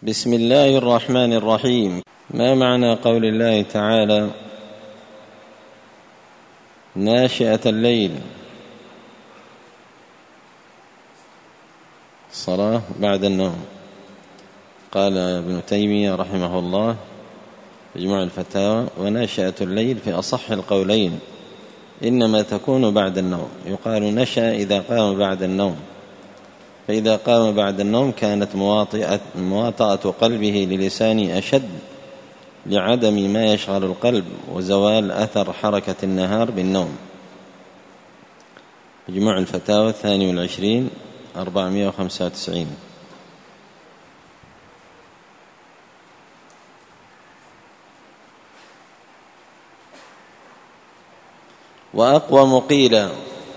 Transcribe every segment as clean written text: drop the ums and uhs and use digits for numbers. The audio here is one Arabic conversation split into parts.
بسم الله الرحمن الرحيم. ما معنى قول الله تعالى ناشئة الليل؟ الصلاة بعد النوم. قال ابن تيمية رحمه الله في مجموع الفتاوى: وناشئة الليل في أصح القولين إنما تكون بعد النوم. يقال نشأ إذا قام بعد النوم، فإذا قام بعد النوم كانت مواطأة قلبه للسان أشد لعدم ما يشغل القلب وزوال أثر حركة النهار بالنوم. مجموع الفتاوى 22 495. وأقوم قيل.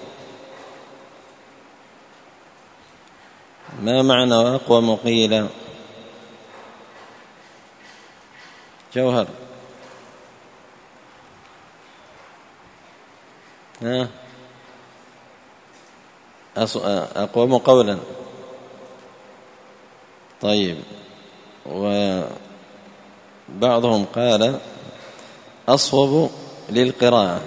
ما معنى وأقوم قيل؟ جوهر. أقوم قولا. طيب، وبعضهم قال أصوب للقراءة.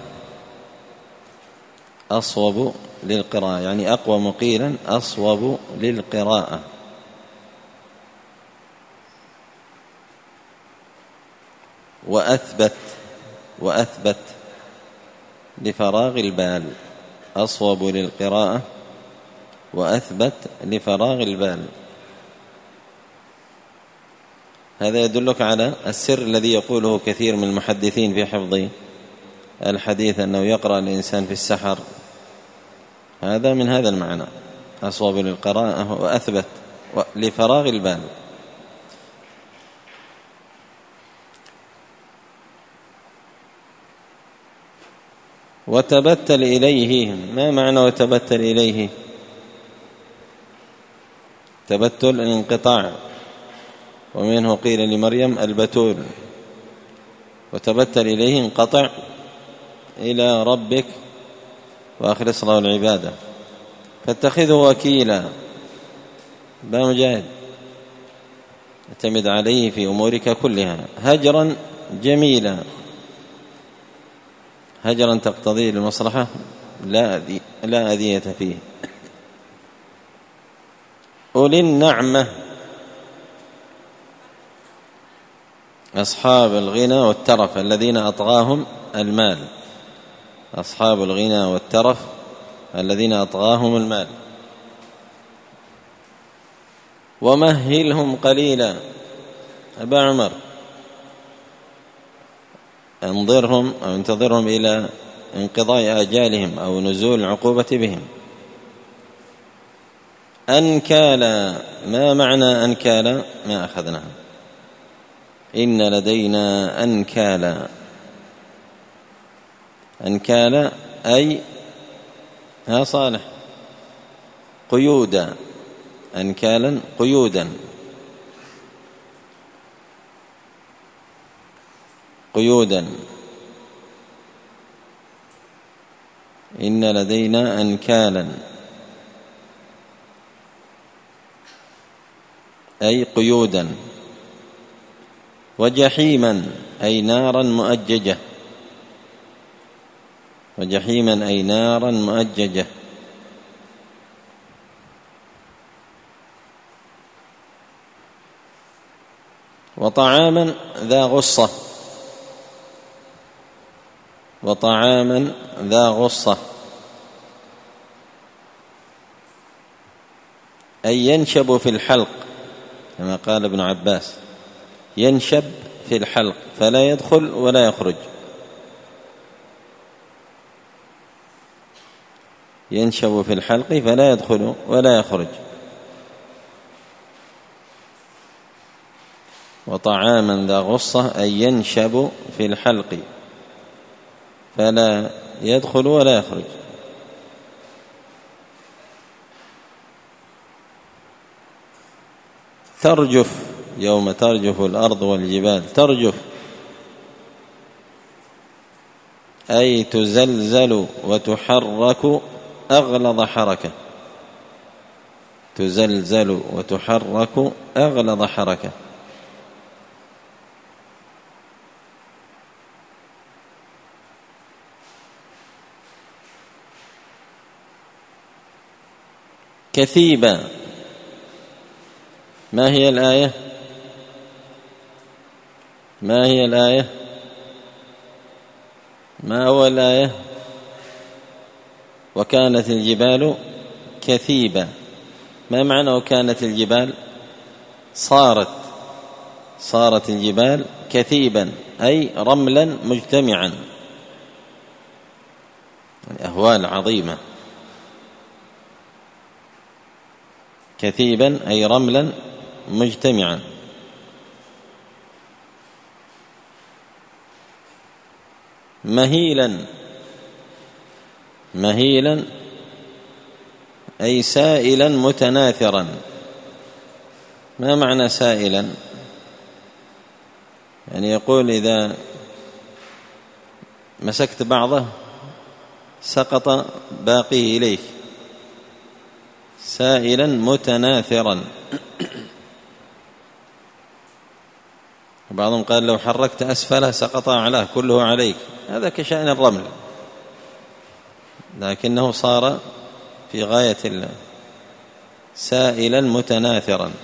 أصوب للقراءة يعني أقوم قيلا أصوب للقراءة. وأثبت لفراغ البال. أصوب للقراءة وأثبت لفراغ البال. هذا يدلك على السر الذي يقوله كثير من المحدثين في حفظ الحديث، أنه يقرأ الإنسان في السحر. هذا من هذا المعنى، أصوب للقراءة وأثبت لفراغ البال. وتبتل إليه. ما معنى وتبتل إليه؟ تبتل الانقطاع، ومنه قيل لمريم البتول. وتبتل إليه انقطع إلى ربك وأخلص له العبادة. فاتخذه وكيلا. بمجاهد اعتمد عليه في أمورك كلها. هجرا جميلا. هجرا تقتضي المصلحة لا أذية فيه. أولي النعمة أصحاب الغنى والترف الذين أطغاهم المال. أصحاب الغنى والترف الذين أطغاهم المال. ومهلهم قليلا. أبا عمر انظرهم أو انتظرهم إلى انقضاء آجالهم أو نزول العقوبة بهم. أنكالا. ما معنى أنكالا؟ ما أخذناها. إن لدينا أنكالا. أنكالا أي صالح قيودا. أنكالا قيودا. قيودا. إن لدينا أنكالا أي قيودا. وجحيما أي نارا مؤججة. وجحيما أي نارا مؤججة. وطعاما ذا غصة. وطعاما ذا غصة أي ينشب في الحلق، كما قال ابن عباس: ينشب في الحلق فلا يدخل ولا يخرج. ينشب في الحلق فلا يدخل ولا يخرج. وطعاما ذا غصة أي ينشب في الحلق فلا يدخل ولا يخرج. ترجف يوم ترجف الأرض والجبال. ترجف أي تزلزل وتحرك أغلظ حركة. تزلزل وتحرك أغلظ حركة. كثيبا. ما هي الآية؟ ما هي الآية؟ ما هو الآية؟ وكانت الجبال كثيبا. ما معنى وكانت الجبال؟ صارت الجبال كثيبا، أي رملا مجتمعا، أهوال عظيمة. كثيبا أي رملا مجتمعا. مهيلا أي سائلا متناثرا. ما معنى سائلا؟ يعني يقول إذا مسكت بعضه سقط باقيه إليك. سائلا متناثرا. بعضهم قال لو حركت أسفله سقط أعلاه كله عليك. هذا كشأن الرمل، لكنه صار في غاية الله، سائلا متناثرا.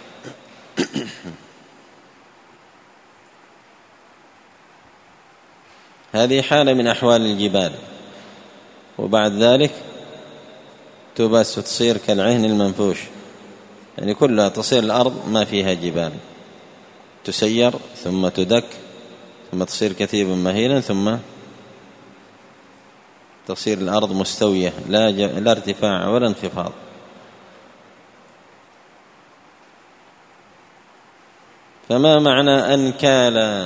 هذه حالة من أحوال الجبال، وبعد ذلك تبس تصير كالعهن المنفوش، يعني كلها تصير الأرض ما فيها جبال، تسير ثم تدك ثم تصير كثيبا مهيلا ثم تصير الأرض مستوية لا ارتفاع ولا انخفاض. فما معنى أنكالا؟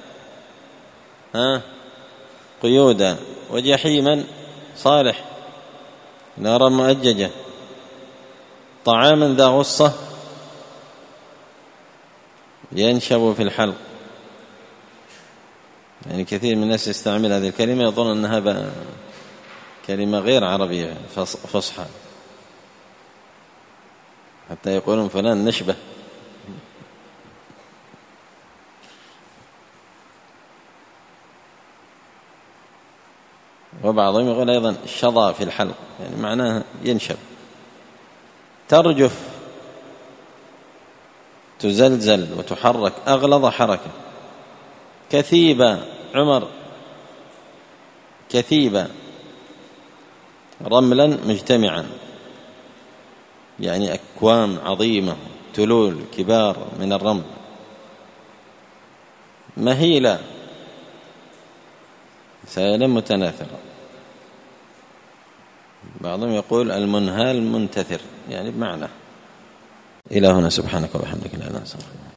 قيودا. وجحيما صالح، نارا مؤججة. طعاما ذا غصة ينشب في الحلق. يعني كثير من الناس يستعمل هذه الكلمة يظن أنها كلمة غير عربية فصحى، حتى يقولون فلان نشبه. وبعضهم يقول أيضا شظى في الحلق، يعني معناه ينشب. ترجف تزلزل وتحرك، أغلظ حركة. كثيبة عمر، كثيبة رملا مجتمعا، يعني أكوام عظيمة، تلول كبار من الرمل. مهيلة سائلا متناثرا. بعضهم يقول المنهال منتثر، يعني بمعنى. إلى هنا سبحانك وبحمدك لا إله إلا أنت.